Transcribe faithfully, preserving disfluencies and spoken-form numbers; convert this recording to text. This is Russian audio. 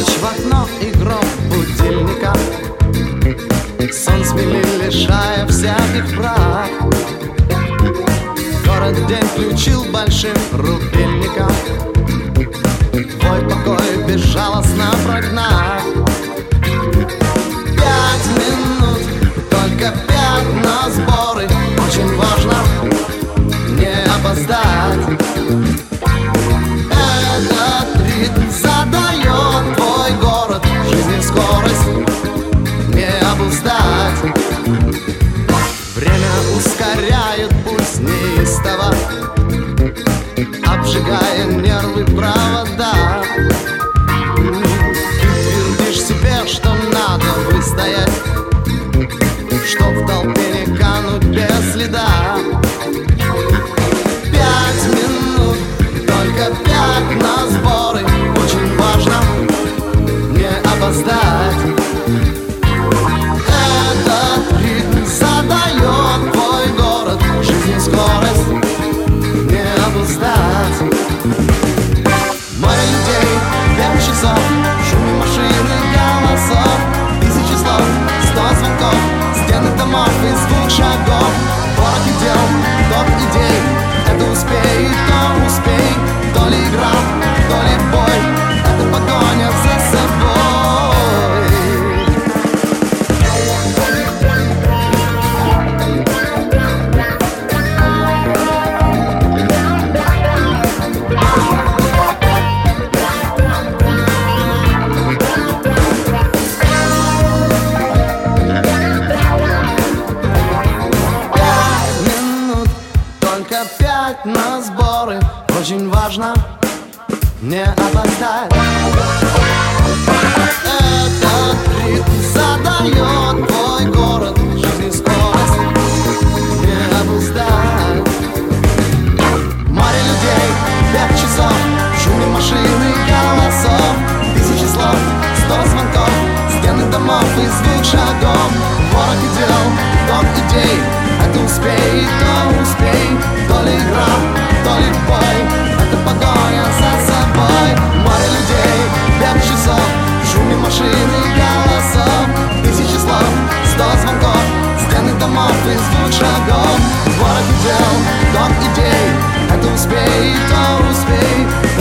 Стуч в окно и гром будильника, сон смели, лишая всяких прав. Город день включил большим рубильником, твой покой безжалостно прогнав. Пять минут, только пять на сборы. Очень важно не опоздать. Этот ритм задает твой город, жизни скорость не обуздать. Время ускоряет пульс неистово, обжигая нервы провода. Ты твердишь себе, что надо выстоять, чтоб в толпе не кануть без следа. Пять минут, только пять на сборы. Очень важно не опоздать. Этот ритм задает твой город, жизни скорость не обуздать. Море людей, пять часов, в шуме машины, голосов, тысячи слов, сто звонков, стены домов и звук шагов. Ворох дел, топ идей, это успей, то успей. То ли игра, то ли бой, это погоня за собой. Пять минут, только пять на сборы. Очень важно не опоздать. Этот ритм задает твой город, жизни скорость не обуздать. Море людей, пять часов, в шуме машины, голосов, тысячи слов, сто звонков, стены домов и звук шагов. Ворох дел, топ идей, это успей, то успей. То ли игра, то ли бой, это погоня за собой. Море людей, пять часов, в шуме машины, голосов, тысячи слов, сто звонков, стены домов и звук шагов. Ворох дел, топ идей, это успей, то успей.